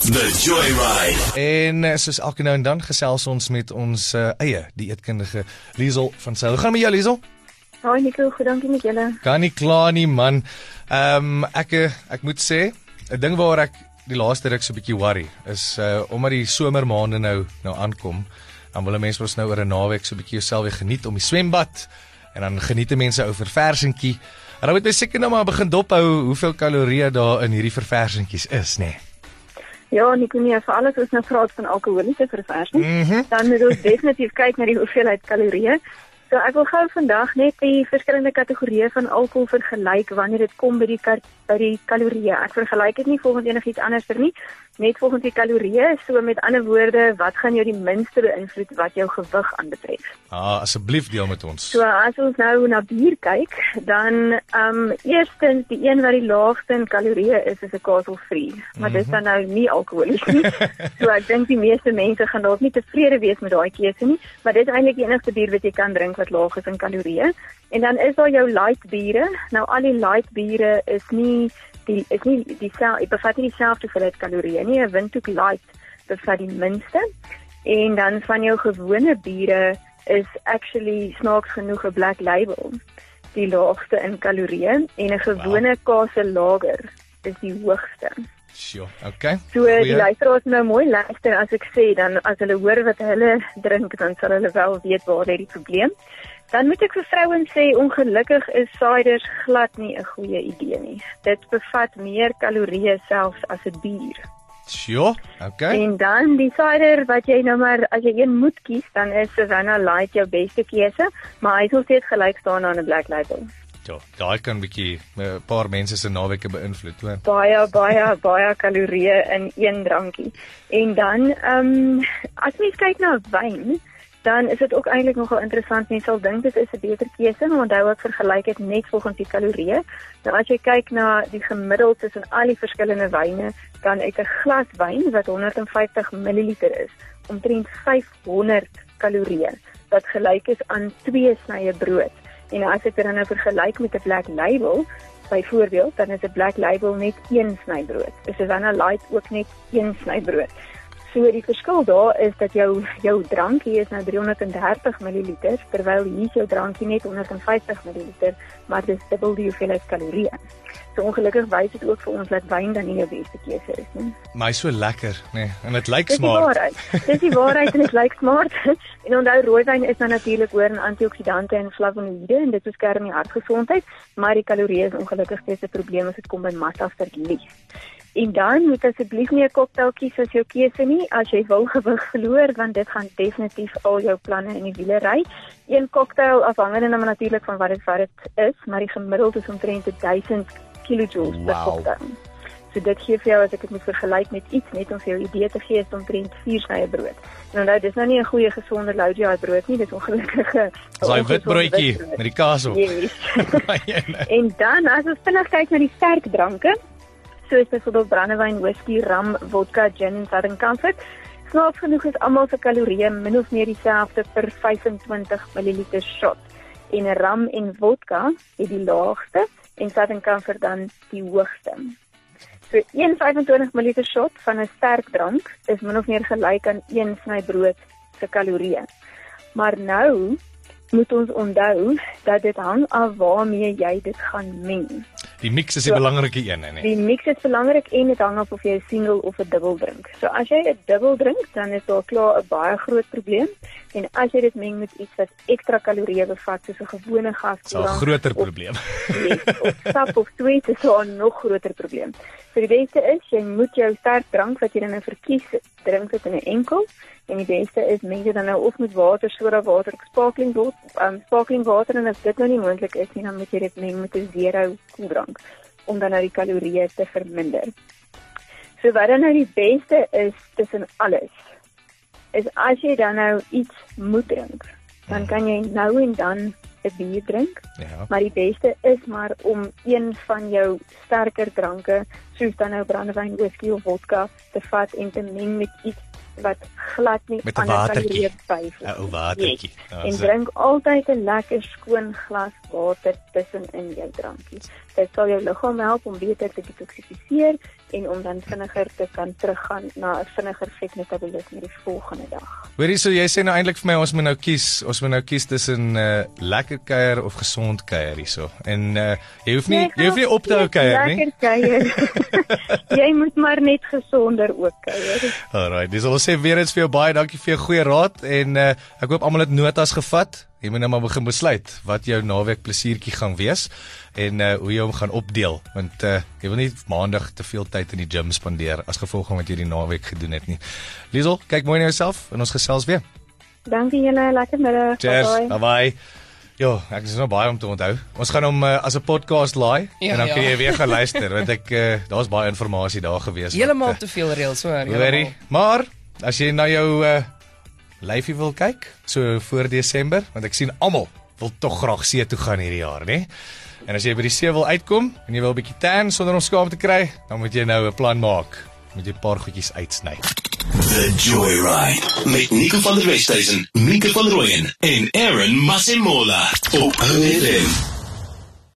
The Joyride. En soos elke nou en dan gesels ons met ons eie dieetkundige Liesel van Sail. Hoe gaan met jou, Liesel? Hoi Nico, goed dankie met julle. Kan nie klaar nie, man. Ek moet sê, 'n ding waar ek die laaste ruk so 'n bietjie worry is omdat die somermaande nou aankom, dan wil mense mos nou oor 'n naweek so 'n bietjie jouself weer geniet om die swembad en dan geniet mense ou verversingkie. En dan moet jy seker nou maar begin dophou hoeveel kalorieë daar in hierdie verversingkies is, nê? Ja, Nico, nie, vir alles ons nou praat van alkoholiese verversing, dan moet ons definitief kyk na die hoeveelheid kalorieë. So ek wil gou vandag net die verskillende kategorieë van alkohol vergelyk wanneer dit kom by die kalorieë. Ek vergelyk dit nie volgens enigiets anders nie, net volgens die kalorieë. So met ander woorde, wat gaan jou die minste beïnvloed wat jou gewig aanbetref? Asseblief deel met ons. So as ons nou na bier kyk, dan eerstens die een wat die laagste in kalorieë is 'n Castle-Free. Maar dit is dan nou nie alkoholies nie. So ek dink die meeste mense gaan dalk nie tevrede wees met daai keuse nie, maar dit is eintlik die enigste bier wat jy kan drink wat laag is in kalorieë. En dan is daar jou light biere. Nou al die light biere bevat nie dieselfde hoeveelheid kalorieë nie. 'n Windhoek Light bevat die minste. En dan van jou gewone biere is actually snaaks genoeg 'n Black Label die laagste in kalorieë en 'n gewone Kase Lager is die hoogste. Sure, okay. So die luisteraars nou mooi luister as ek sê, dan as hulle hoor wat hulle drink, dan sal hulle wel weet waar lê die probleem. Dan moet ek vir vrouens sê, ongelukkig is ciders glad nie 'n goeie idee nie. Dit bevat meer kalorieë selfs as 'n bier. Sure, okay. En dan die cider wat jy nou maar, as jy een moet kies, dan is Savannah Light jou beste keuse, maar hy is nog steeds gelyk staan aan 'n Black Label. Ja, daai kan 'n paar mense se naweke beïnvloed, hoor. Baie kalorieë in een drankie. En dan, as mens kyk na wyn, dan is dit ook eintlik nogal interessant. Mens sal dink dit is 'n beter keuse, maar onthou ek vergelyk dit net volgens die kalorieë. Nou as jy kyk na die gemiddeld tussen al die verskillende wyne, dan uit 'n glas wyn wat 150 ml is, omtrent 500 kalorieë, wat gelyk is aan 2 snye brood. En as ek dit dan nou vergelyk met 'n Black Label, byvoorbeeld, dan is 'n Black Label net 1 sny brood. Is Savannah Light ook net 1 sny brood. So die verskil daar is dat jou drankie is nou 330 ml, terwyl hier jou drankie net 150 ml, maar dis dubbel die hoeveelheid kalorieë. So ongelukkig wys dit ook vir ons dat wyn dan nie jou beste keuse is nie. Maar hy is so lekker, nee, en dit lyk Dis smart. Dis die waarheid en dit lyk smart. En onthou, rooiwyn is nou natuurlik hoër in antioksidante en flavonoïde en dit beskerm die hartgesondheid, maar die kalorieë is ongelukkig steeds 'n probleem as dit kom by massaverlies. En dan moet asseblief nie 'n cocktail kies as jou keuse nie, as jy wil gewig verloor, want dit gaan definitief al jou planne in die wiele ry. Een cocktail, afhangende nou natuurlik van wat dit is, maar die gemiddeld is omtrent 1000 kilojoules per cocktail. So dit gee vir jou, as ek dit moet vergelyk met iets, net om vir jou idee te gee, is omtrent 4 snye brood. En onthou, dis nou nie 'n goeie gesonde low-GI brood nie, dis ongelukkige Daai wit broodjie met die kaas op. Yes. En dan, as ons vinnig kyk na die sterk dranke, soos byvoorbeeld brandewyn, whisky, rum, vodka, gin en Southern Comfort. Snaaks genoeg is almal se kalorieë min of meer dieselfde per 25 ml shot. En rum en vodka het die laagste en Southern Comfort dan die hoogste. So 1 25 ml shot van 'n sterk drank is min of meer gelyk aan 1 sny brood se kalorieë. Maar nou moet ons onthou dat dit hang af waarmee jy dit gaan meng. Die mix is die belangrike een, nee. Die mix is belangrik en dit hang af of jy 'n single of 'n dubbel drink. So as jy 'n dubbel drink, dan is daar klaar 'n baie groot probleem. En as jy dit meng met iets wat ekstra kalorieë bevat, soos 'n gewone gaskoelang, is 'n groter probleem. Of sap of sweet, is daar 'n nog groter probleem. So die beste is, jy moet jou sterk drank wat jy dan nou verkies, drink dit in 'n enkel. En die beste is, meng dit dan nou of met water, soda water, sparkling water, en as dit nou nie moontlik is nie, dan moet jy dit meng met 'n zero koeldrank, om dan nou die kalorieë te verminder. So wat dan nou die beste is tussen alles, is as jy dan nou iets moet drink, dan kan jy nou en dan 'n bier drink, maar die beste is maar om een van jou sterker dranke, soos dan nou brandewyn, whisky of vodka, te vat en te meng met iets wat glad nie met 'n watertjie byvoeg. 'n watertjie. En drink altyd 'n lekker skoon glas water tussenin jou drankie. dit sal jou liggaam help om beter te detoxifiseer en om dan vinniger te kan teruggaan na 'n vinniger vetmetabolisme die volgende dag. Hoorie, so jy sê nou eintlik vir my ons moet nou kies tussen lekker kuier of gesond kuier hierso. En jy hoef nie op te hou kuier nie. Lekker kuier. Jy moet maar net gesonder ook kuier. Alright, dis al sê weer eens vir jou baie dankie vir jou goeie raad en ek hoop almal het notas gevat. Jy moet nou maar begin besluit wat jou naweek plesiertjie gaan wees en hoe jy hom gaan opdeel, want jy wil nie maandag te veel tyd in die gym spandeer as gevolg van wat jy die naweek gedoen het nie. Liesel, kyk mooi na jouself en ons gesels weer. Dankie julle, lekker middag. Cheers, bye. Jo, ek is nou baie om te onthou. Ons gaan hom as 'n podcast laai en dan kan jy weer gaan luister want daar's baie inligting daar gewees. Heeltemal te veel reëls, hoor. Maar as jy na jou lyfie wil kyk, so voor Desember, want ek sien almal wil tog graag see toe gaan hierdie jaar, né? En as jy by die see wil uitkom en jy wil 'n bietjie tan sonder om skaam te kry, dan moet jy nou 'n plan maak. Moet jy 'n paar goedjies uitsny. The Joyride met Nico van der Westhuizen, Mika van Rooyen en Aaron Masemola op OFM.